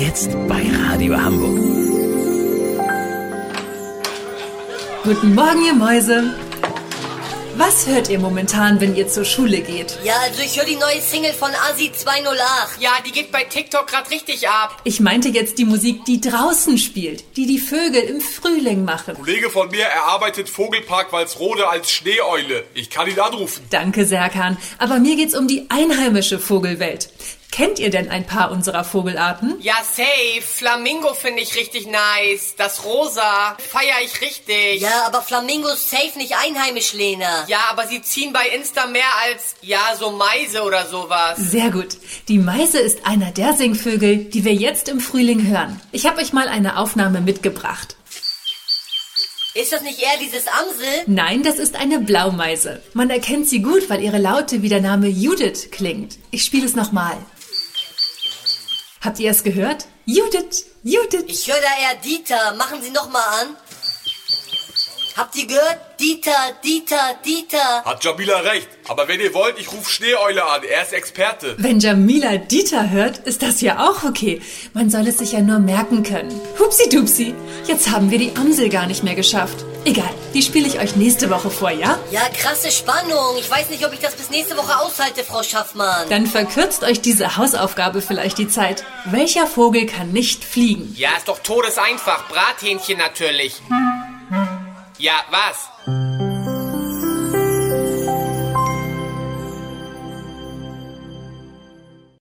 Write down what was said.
Jetzt bei Radio Hamburg. Guten Morgen, ihr Mäuse. Was hört ihr momentan, wenn ihr zur Schule geht? Ja, also ich höre die neue Single von Asi 208. Ja, die geht bei TikTok gerade richtig ab. Ich meinte jetzt die Musik, die draußen spielt, die Vögel im Frühling machen. Ein Kollege von mir erarbeitet Vogelpark Walsrode als Schneeeule. Ich kann ihn anrufen. Danke, Serkan. Aber mir geht's um die einheimische Vogelwelt. Kennt ihr denn ein paar unserer Vogelarten? Ja, safe. Flamingo finde ich richtig nice. Das Rosa feiere ich richtig. Ja, aber Flamingos safe nicht einheimisch, Lena. Ja, aber sie ziehen bei Insta mehr als, ja, so Meise oder sowas. Sehr gut. Die Meise ist einer der Singvögel, die wir jetzt im Frühling hören. Ich habe euch mal eine Aufnahme mitgebracht. Ist das nicht eher dieses Amsel? Nein, das ist eine Blaumeise. Man erkennt sie gut, weil ihre Laute wie der Name Judith klingt. Ich spiele es nochmal. Habt ihr es gehört? Judith, Judith. Ich höre da eher Dieter. Machen Sie nochmal an. Habt ihr gehört? Dieter, Dieter, Dieter. Hat Jamila recht. Aber wenn ihr wollt, ich rufe Schneeeule an. Er ist Experte. Wenn Jamila Dieter hört, ist das ja auch okay. Man soll es sich ja nur merken können. Hupsi-dupsi. Jetzt haben wir die Amsel gar nicht mehr geschafft. Egal, die spiele ich euch nächste Woche vor, ja? Ja, krasse Spannung. Ich weiß nicht, ob ich das bis nächste Woche aushalte, Frau Schaffmann. Dann verkürzt euch diese Hausaufgabe vielleicht die Zeit. Welcher Vogel kann nicht fliegen? Ja, ist doch todeseinfach. Brathähnchen natürlich. Ja, was?